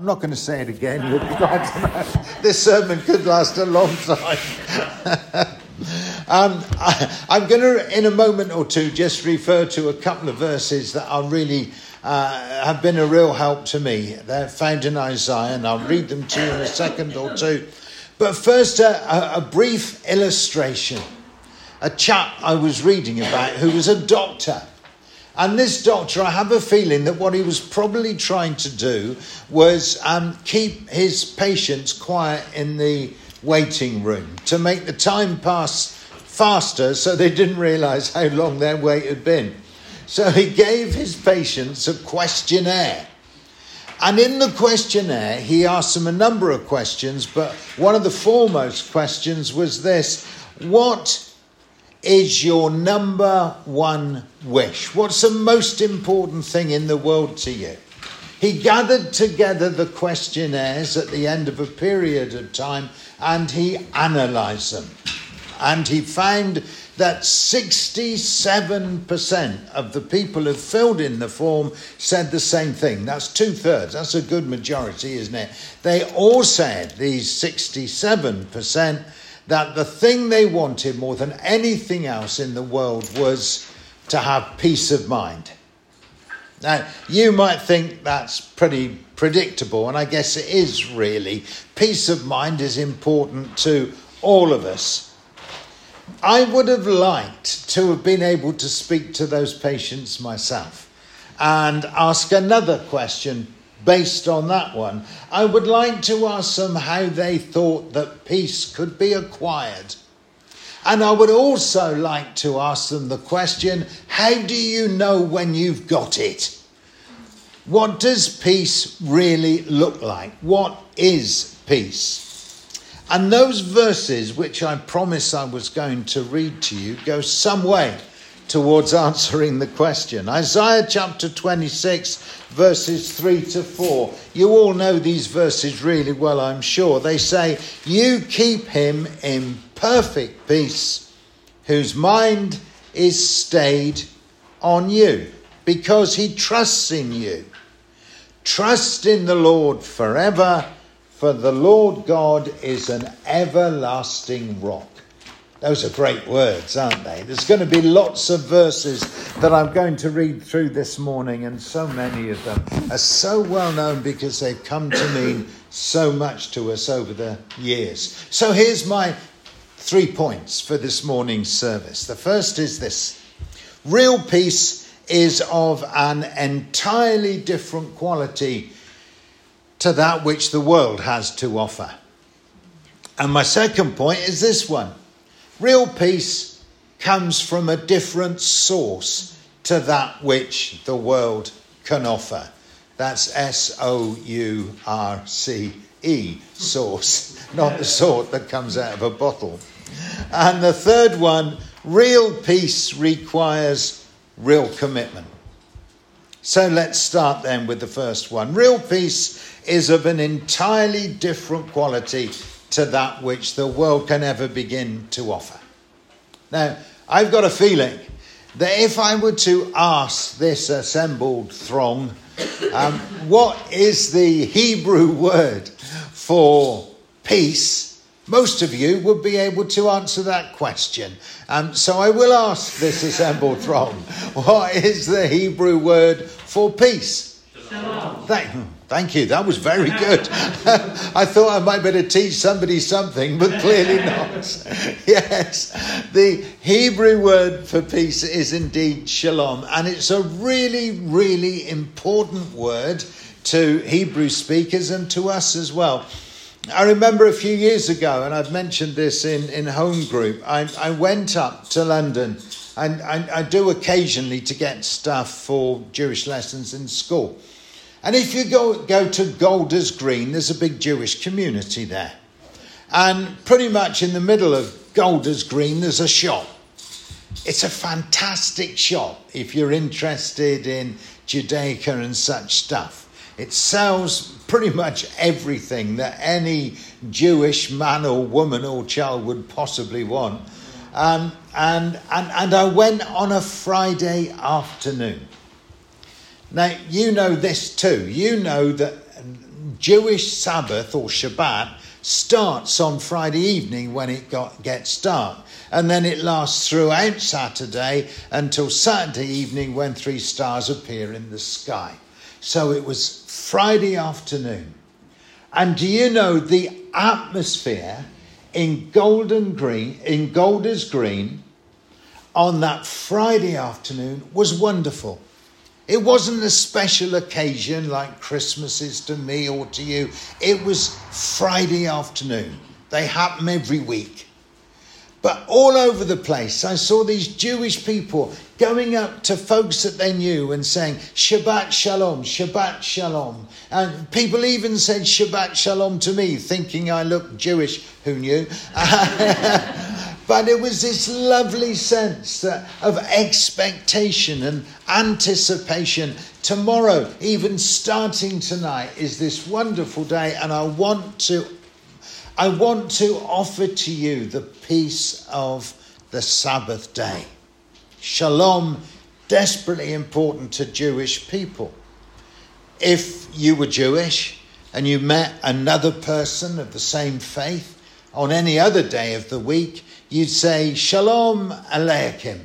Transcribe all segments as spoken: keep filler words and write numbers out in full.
I'm not going to say it again. You'll be glad to know. This sermon could last a long time. um, I, I'm going to, in a moment or two, just refer to a couple of verses that are really uh, have been a real help to me. They're found in Isaiah, and I'll read them to you in a second or two. But first, a, a brief illustration. A chap I was reading about who was a doctor. And this doctor, I have a feeling that what he was probably trying to do was um, keep his patients quiet in the waiting room to make the time pass faster so they didn't realise how long their wait had been. So he gave his patients a questionnaire. And in the questionnaire, he asked them a number of questions, but one of the foremost questions was this: what is your number one wish? What's the most important thing in the world to you? He gathered together the questionnaires at the end of a period of time and he analysed them. And he found that sixty-seven percent of the people who filled in the form said the same thing. That's two-thirds. That's a good majority, isn't it? They all said, these sixty-seven percent, that the thing they wanted more than anything else in the world was to have peace of mind. Now, you might think that's pretty predictable, and I guess it is really. Peace of mind is important to all of us. I would have liked to have been able to speak to those patients myself and ask another question based on that one. I would like to ask them how they thought that peace could be acquired. And I would also like to ask them the question, how do you know when you've got it? What does peace really look like? What is peace? And those verses, which I promised I was going to read to you, go some way towards answering the question. Isaiah chapter twenty-six, verses three to four. You all know these verses really well, I'm sure. They say, you keep him in perfect peace, whose mind is stayed on you, because he trusts in you. Trust in the Lord forever, for the Lord God is an everlasting rock. Those are great words, aren't they? There's going to be lots of verses that I'm going to read through this morning, and so many of them are so well known because they've come to mean so much to us over the years. So here's my three points for this morning's service. The first is this: real peace is of an entirely different quality to that which the world has to offer. And my second point is this one: real peace comes from a different source to that which the world can offer. That's S O U R C E, source, not the sort that comes out of a bottle. And the third one, real peace requires real commitment. So let's start then with the first one. Real peace is of an entirely different quality to that which the world can ever begin to offer. Now, I've got a feeling that if I were to ask this assembled throng, um, what is the Hebrew word for peace, most of you would be able to answer that question. Um, so I will ask this assembled throng, what is the Hebrew word for peace? Shalom. Thank, thank you. That was very good. I thought I might better teach somebody something, but clearly not. Yes, the Hebrew word for peace is indeed shalom, and it's a really, really important word to Hebrew speakers and to us as well. I remember a few years ago, and I've mentioned this in, in home group, I, I went up to London, and I, I do occasionally to get stuff for Jewish lessons in school. And if you go, go to Golders Green, there's a big Jewish community there. And pretty much in the middle of Golders Green, there's a shop. It's a fantastic shop if you're interested in Judaica and such stuff. It sells pretty much everything that any Jewish man or woman or child would possibly want. Um, and, and, and I went on a Friday afternoon. Now, you know this too. You know that Jewish Sabbath or Shabbat starts on Friday evening when it got, gets dark. And then it lasts throughout Saturday until Saturday evening when three stars appear in the sky. So it was Friday afternoon. And do you know the atmosphere in Golden Green, in Golders Green on that Friday afternoon was wonderful. It wasn't a special occasion like Christmas is to me or to you. It was Friday afternoon. They happen every week. But all over the place, I saw these Jewish people going up to folks that they knew and saying, Shabbat Shalom, Shabbat Shalom. And people even said Shabbat Shalom to me, thinking I looked Jewish. Who knew? But it was this lovely sense of expectation and anticipation. Tomorrow, even starting tonight, is this wonderful day, and I want to, I want to offer to you the peace of the Sabbath day. Shalom, desperately important to Jewish people. If you were Jewish and you met another person of the same faith on any other day of the week, you'd say, Shalom Aleichem.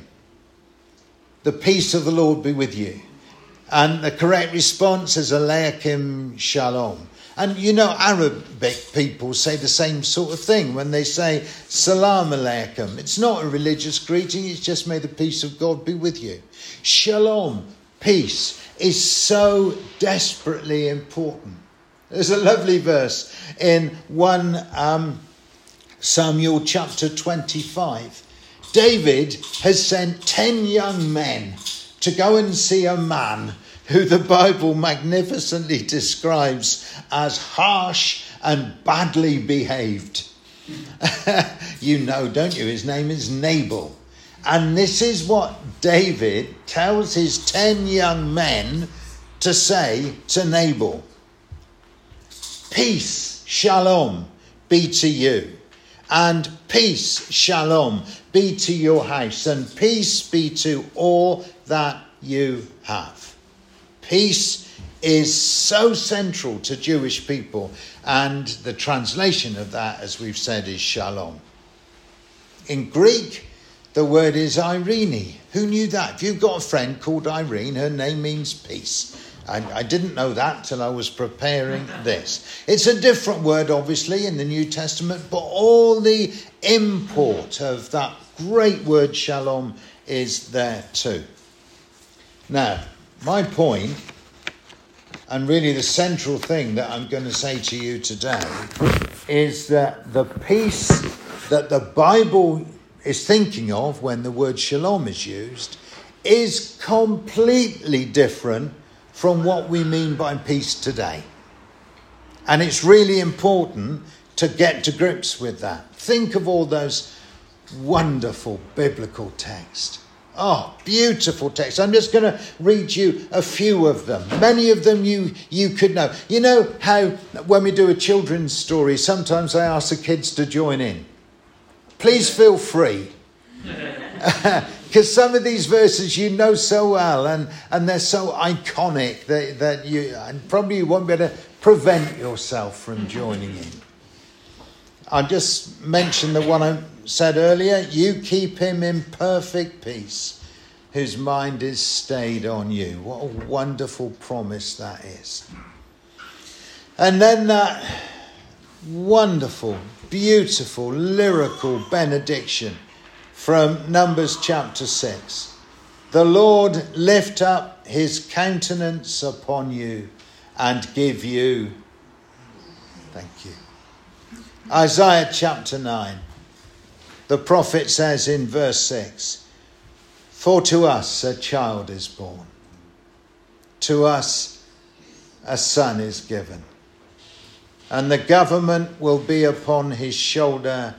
The peace of the Lord be with you. And the correct response is Aleichem Shalom. And you know, Arabic people say the same sort of thing when they say Salam Aleichem. It's not a religious greeting, it's just may the peace of God be with you. Shalom, peace, is so desperately important. There's a lovely verse in one um, Samuel chapter twenty-five. David has sent ten young men to go and see a man who the Bible magnificently describes as harsh and badly behaved. You know, don't you? His name is Nabal. And this is what David tells his ten young men to say to Nabal. Peace, shalom, be to you. And peace, shalom, be to your house. And peace be to all that you have. Peace is so central to Jewish people. And the translation of that, as we've said, is shalom. In Greek, the word is Irene. Who knew that? If you've got a friend called Irene, her name means peace. I, I didn't know that till I was preparing this. It's a different word, obviously, in the New Testament, but all the import of that great word shalom is there too. Now, my point, and really the central thing that I'm going to say to you today, is that the peace that the Bible is thinking of when the word shalom is used is completely different from what we mean by peace today. And it's really important to get to grips with that. Think of all those wonderful biblical texts. Oh, beautiful texts. I'm just going to read you a few of them. Many of them you, you could know. You know how when we do a children's story, sometimes I ask the kids to join in. Please feel free. Because some of these verses you know so well, and, and they're so iconic that, that you and probably you won't be able to prevent yourself from joining in. I'll just mention the one I said earlier. You keep him in perfect peace, whose mind is stayed on you. What a wonderful promise that is. And then that wonderful, beautiful, lyrical benediction from Numbers chapter six. The Lord lift up his countenance upon you and give you. Thank you. Isaiah chapter nine. The prophet says in verse six, for to us a child is born. To us a son is given. And the government will be upon his shoulder,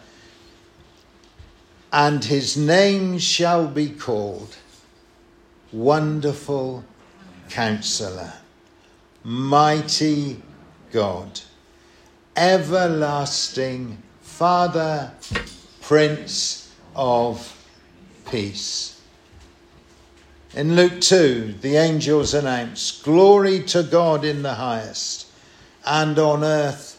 and his name shall be called Wonderful Counselor, Mighty God, Everlasting Father, Prince of Peace. In Luke two, the angels announce, glory to God in the highest, and on earth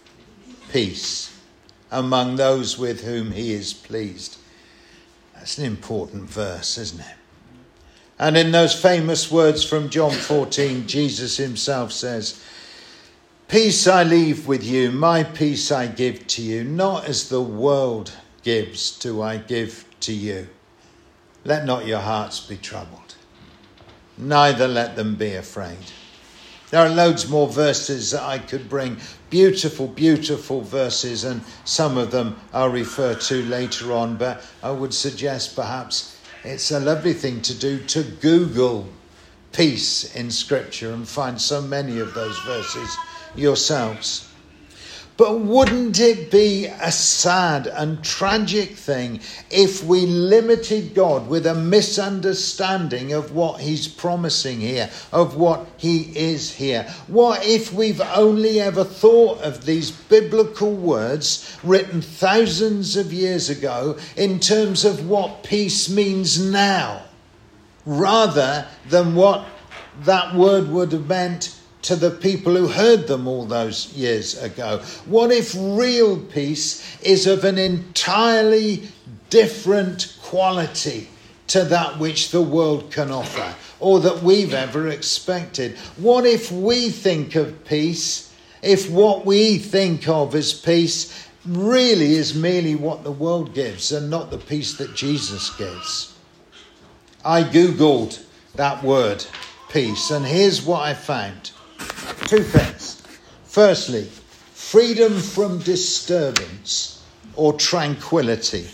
peace among those with whom he is pleased. That's an important verse, isn't it? And in those famous words from John fourteen, Jesus himself says, "Peace I leave with you, my peace I give to you. Not as the world gives do I give to you. Let not your hearts be troubled, neither let them be afraid." There are loads more verses that I could bring. Beautiful, beautiful verses, and some of them I'll refer to later on. But I would suggest perhaps it's a lovely thing to do to Google peace in Scripture and find so many of those verses yourselves. But wouldn't it be a sad and tragic thing if we limited God with a misunderstanding of what he's promising here, of what he is here? What if we've only ever thought of these biblical words written thousands of years ago in terms of what peace means now, rather than what that word would have meant to the people who heard them all those years ago? What if real peace is of an entirely different quality to that which the world can offer or that we've ever expected? What if we think of peace, if what we think of as peace really is merely what the world gives and not the peace that Jesus gives? I Googled that word, peace, and here's what I found. Two things. Firstly, freedom from disturbance or tranquility.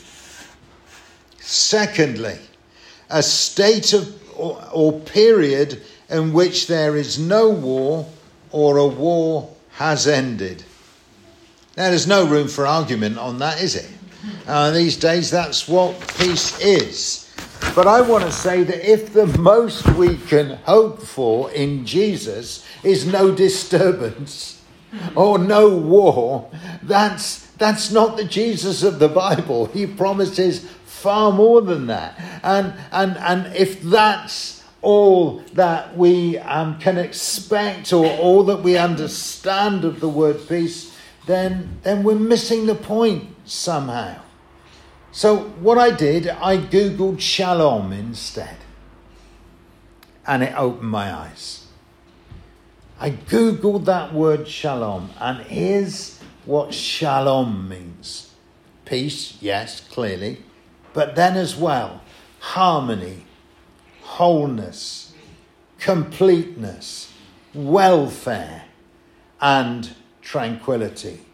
Secondly, a state of or, or period in which there is no war or a war has ended. Now, there's no room for argument on that, is it? Uh, these days, that's what peace is. But I want to say that if the most we can hope for in Jesus is no disturbance or no war, that's that's not the Jesus of the Bible. He promises far more than that. And and and if that's all that we um, can expect or all that we understand of the word peace, then then we're missing the point somehow. So what I did, I Googled shalom instead. And it opened my eyes. I Googled that word shalom. And here's what shalom means. Peace, yes, clearly. But then as well, harmony, wholeness, completeness, welfare, and tranquility.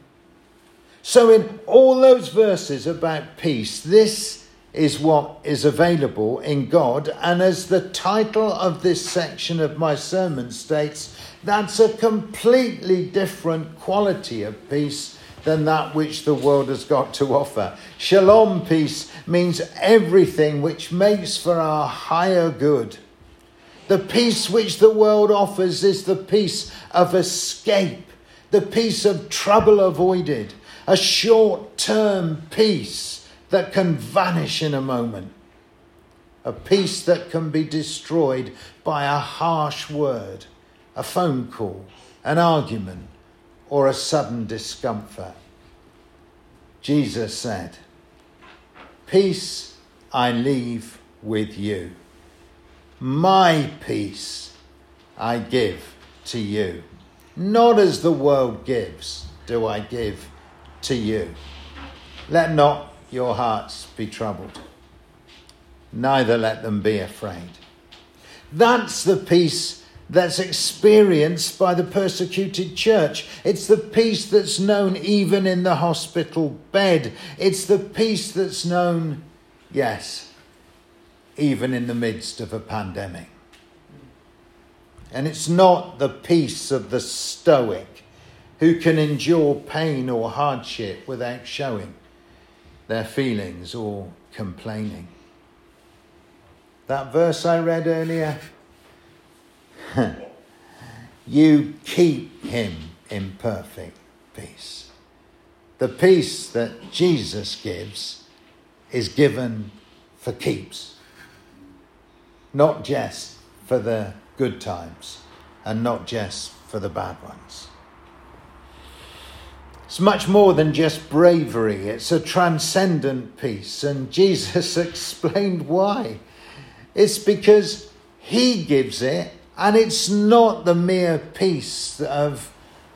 So in all those verses about peace, this is what is available in God. And as the title of this section of my sermon states, that's a completely different quality of peace than that which the world has got to offer. Shalom peace means everything which makes for our higher good. The peace which the world offers is the peace of escape, the peace of trouble avoided, a short-term peace that can vanish in a moment. A peace that can be destroyed by a harsh word, a phone call, an argument, or a sudden discomfort. Jesus said, "Peace I leave with you. My peace I give to you. Not as the world gives do I give to you. Let not your hearts be troubled, neither let them be afraid." That's the peace that's experienced by the persecuted church. It's the peace that's known even in the hospital bed. It's the peace that's known, yes, even in the midst of a pandemic. And it's not the peace of the stoic who can endure pain or hardship without showing their feelings or complaining. That verse I read earlier, you keep him in perfect peace. The peace that Jesus gives is given for keeps, not just for the good times and not just for the bad ones. It's much more than just bravery. It's a transcendent peace. And Jesus explained why. It's because he gives it, and it's not the mere peace of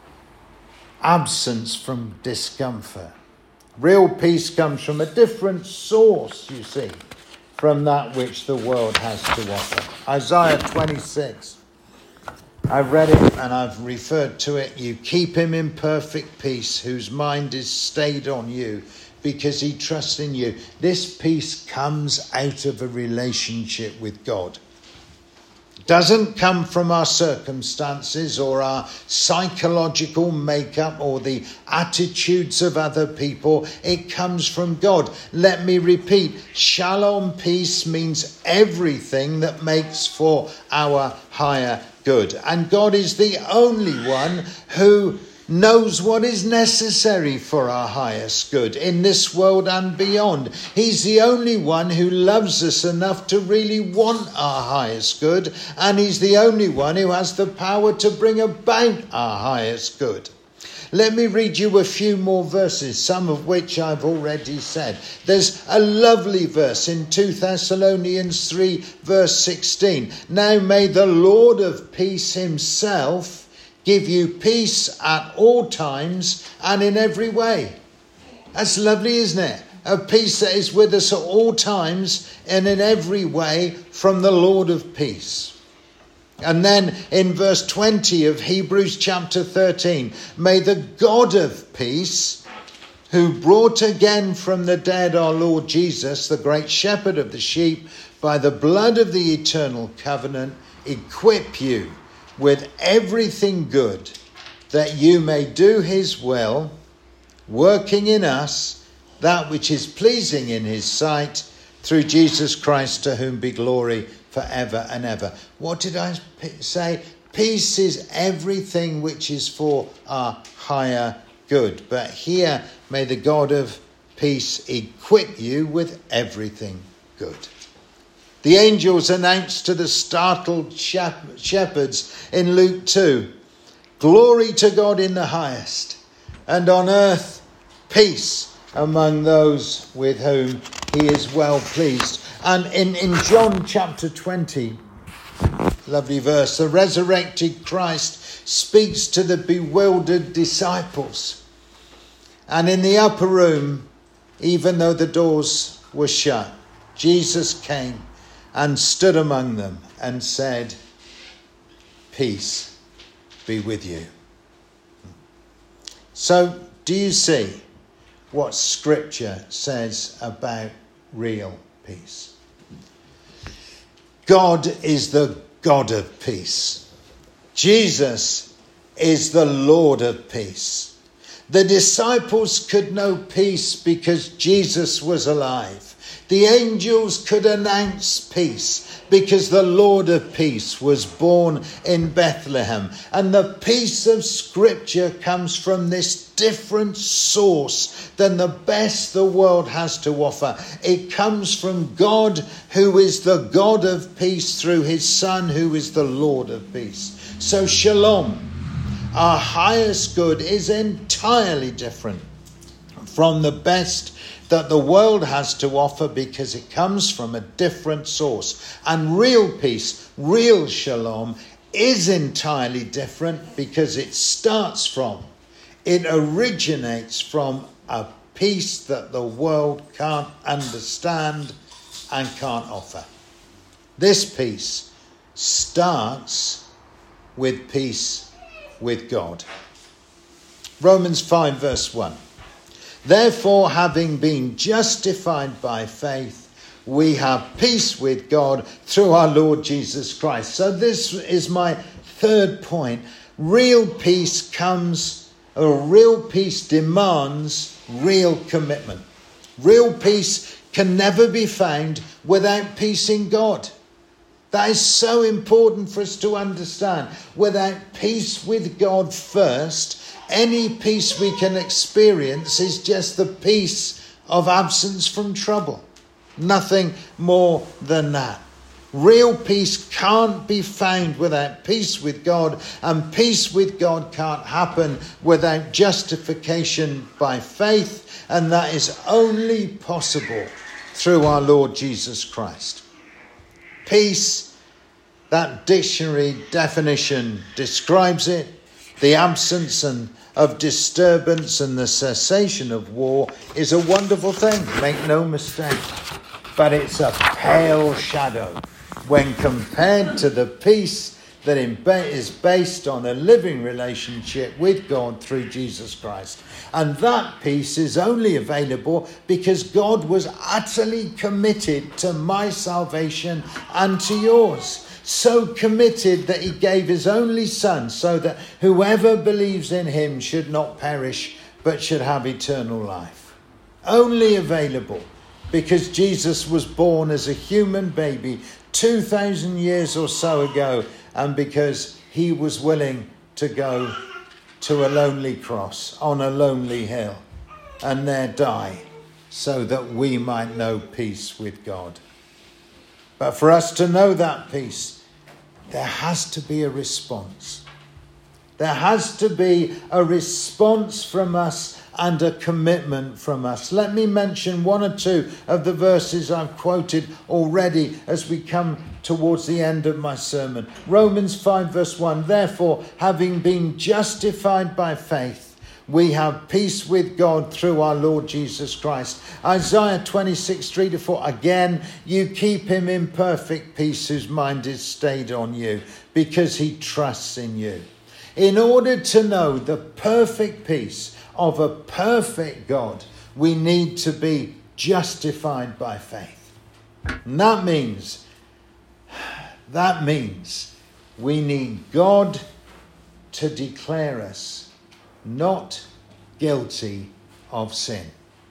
absence from discomfort. Real peace comes from a different source, you see, from that which the world has to offer. Isaiah twenty-six. I've read it and I've referred to it. You keep him in perfect peace, whose mind is stayed on you, because he trusts in you. This peace comes out of a relationship with God. Doesn't come from our circumstances or our psychological makeup or the attitudes of other people. It comes from God. Let me repeat, shalom peace means everything that makes for our higher good. And God is the only one who knows what is necessary for our highest good in this world and beyond. He's the only one who loves us enough to really want our highest good, and he's the only one who has the power to bring about our highest good. Let me read you a few more verses, some of which I've already said. There's a lovely verse in two Thessalonians three, verse sixteen. Now may the Lord of peace himself give you peace at all times and in every way. That's lovely, isn't it? A peace that is with us at all times and in every way from the Lord of peace. And then in verse twenty of Hebrews chapter thirteen, may the God of peace, who brought again from the dead our Lord Jesus, the great shepherd of the sheep, by the blood of the eternal covenant, equip you with everything good, that you may do his will, working in us that which is pleasing in his sight, through Jesus Christ, to whom be glory forever and ever. What did I say? Peace is everything which is for our higher good. But here, may the God of peace equip you with everything good. The angels announced to the startled shepherds in Luke two, glory to God in the highest, and on earth peace among those with whom he is well pleased. And in, in John chapter twenty, lovely verse, the resurrected Christ speaks to the bewildered disciples. And in the upper room, even though the doors were shut, Jesus came and stood among them and said, peace be with you. So, do you see what Scripture says about real peace? God is the God of peace. Jesus is the Lord of peace. The disciples could know peace because Jesus was alive. The angels could announce peace because the Lord of peace was born in Bethlehem. And the peace of Scripture comes from this different source than the best the world has to offer. It comes from God, who is the God of peace, through his Son, who is the Lord of peace. So shalom, our highest good, is entirely different from the best that the world has to offer, because it comes from a different source. And real peace, real shalom, is entirely different because it starts from, it originates from a peace that the world can't understand and can't offer. This peace starts with peace with God. Romans five verse one. Therefore, having been justified by faith, we have peace with God through our Lord Jesus Christ. So this is my third point. Real peace comes, or real peace demands real commitment. Real peace can never be found without peace in God. That is so important for us to understand. Without peace with God first, any peace we can experience is just the peace of absence from trouble. Nothing more than that. Real peace can't be found without peace with God, and peace with God can't happen without justification by faith, and that is only possible through our Lord Jesus Christ. Peace, that dictionary definition describes it, the absence and of disturbance and the cessation of war is a wonderful thing, make no mistake. But it's a pale shadow when compared to the peace that is based on a living relationship with God through Jesus Christ. And that peace is only available because God was utterly committed to my salvation and to yours. So committed that he gave his only son so that whoever believes in him should not perish but should have eternal life. Only available because Jesus was born as a human baby two thousand years or so ago, and because he was willing to go to a lonely cross on a lonely hill and there die so that we might know peace with God. But for us to know that peace, there has to be a response. There has to be a response from us and a commitment from us. Let me mention one or two of the verses I've quoted already as we come towards the end of my sermon. Romans five verse one, therefore, having been justified by faith, we have peace with God through our Lord Jesus Christ. Isaiah twenty-six, three to four, again, you keep him in perfect peace whose mind is stayed on you because he trusts in you. In order to know the perfect peace of a perfect God, we need to be justified by faith. And that means, that means we need God to declare us not guilty of sin.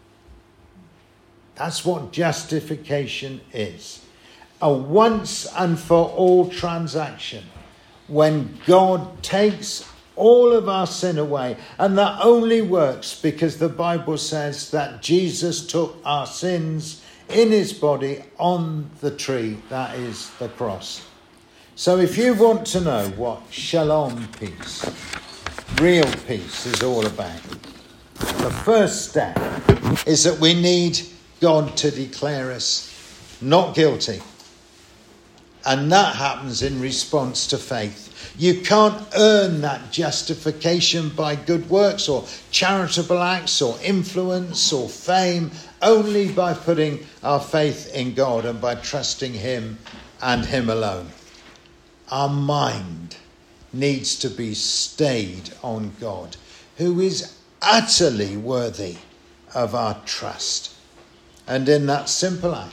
That's what justification is. A once and for all transaction when God takes all of our sin away. And that only works because the Bible says that Jesus took our sins in his body on the tree, that is the cross. So if you want to know what shalom peace, real peace, is all about, the first step is that we need God to declare us not guilty. And that happens in response to faith. You can't earn that justification by good works or charitable acts or influence or fame, only by putting our faith in God and by trusting him and him alone. Our mind needs to be stayed on God, who is utterly worthy of our trust. And in that simple act,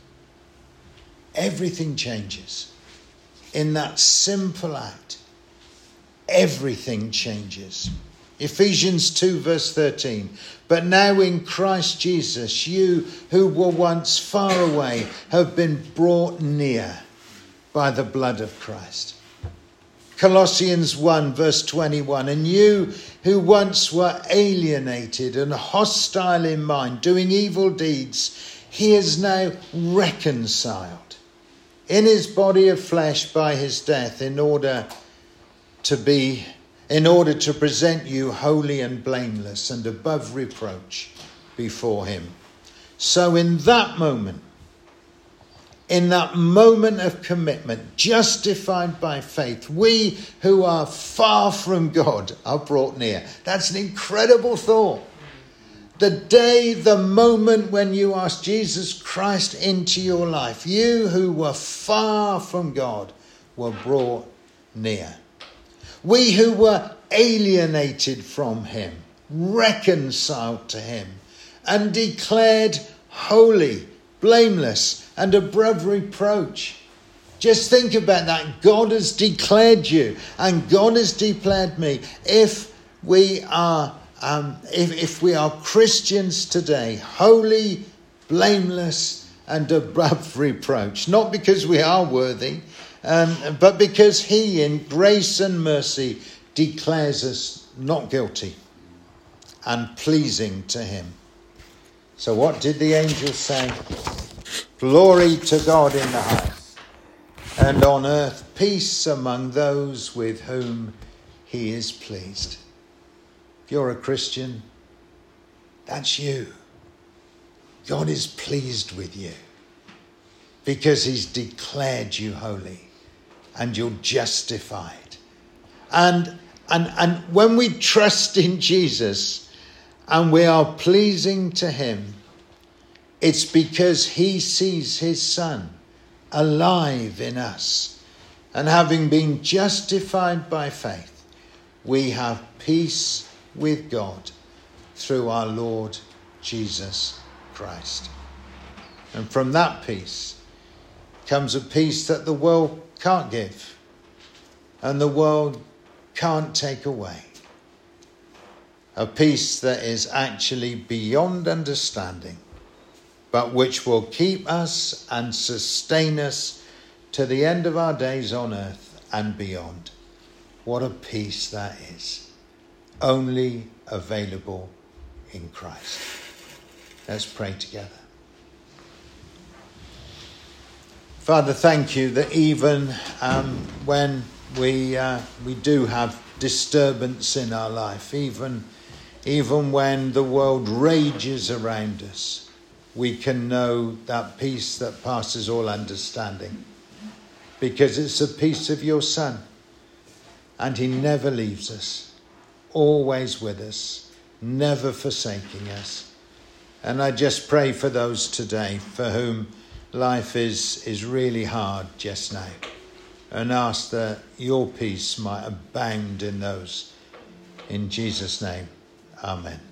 everything changes. In that simple act, everything changes. Ephesians two verse thirteen. But now in Christ Jesus, you who were once far away have been brought near by the blood of Christ. Colossians one verse twenty-one. And you who once were alienated and hostile in mind, doing evil deeds, he is now reconciled in his body of flesh by his death, in order to be, in order to present you holy and blameless and above reproach before him. So in that moment, in that moment of commitment, justified by faith, we who are far from God are brought near. That's an incredible thought. The day, the moment when you ask Jesus Christ into your life, you who were far from God were brought near. We who were alienated from him, reconciled to him, and declared holy, blameless, and above reproach. Just think about that. God has declared you, and God has declared me. If we are Um, if, if we are Christians today, holy, blameless, and above reproach, not because we are worthy, um, but because he, in grace and mercy, declares us not guilty and pleasing to him. So what did the angels say? Glory to God in the highest, and on earth peace among those with whom he is pleased. If you're a Christian, that's you. God is pleased with you because he's declared you holy and you're justified. And, and, and when we trust in Jesus and we are pleasing to him, it's because he sees his Son alive in us. And having been justified by faith, we have peace with God through our Lord Jesus Christ. And from that peace comes a peace that the world can't give and the world can't take away. A peace that is actually beyond understanding, but which will keep us and sustain us to the end of our days on earth and beyond. What a peace that is. Only available in Christ. Let's pray together. Father, thank you that even um, when we uh, we do have disturbance in our life, even, even when the world rages around us, we can know that peace that passes all understanding, because it's the peace of your Son, and he never leaves us, always with us, never forsaking us. And I just pray for those today for whom life is, is really hard just now, and ask that your peace might abound in those. In Jesus' name, amen.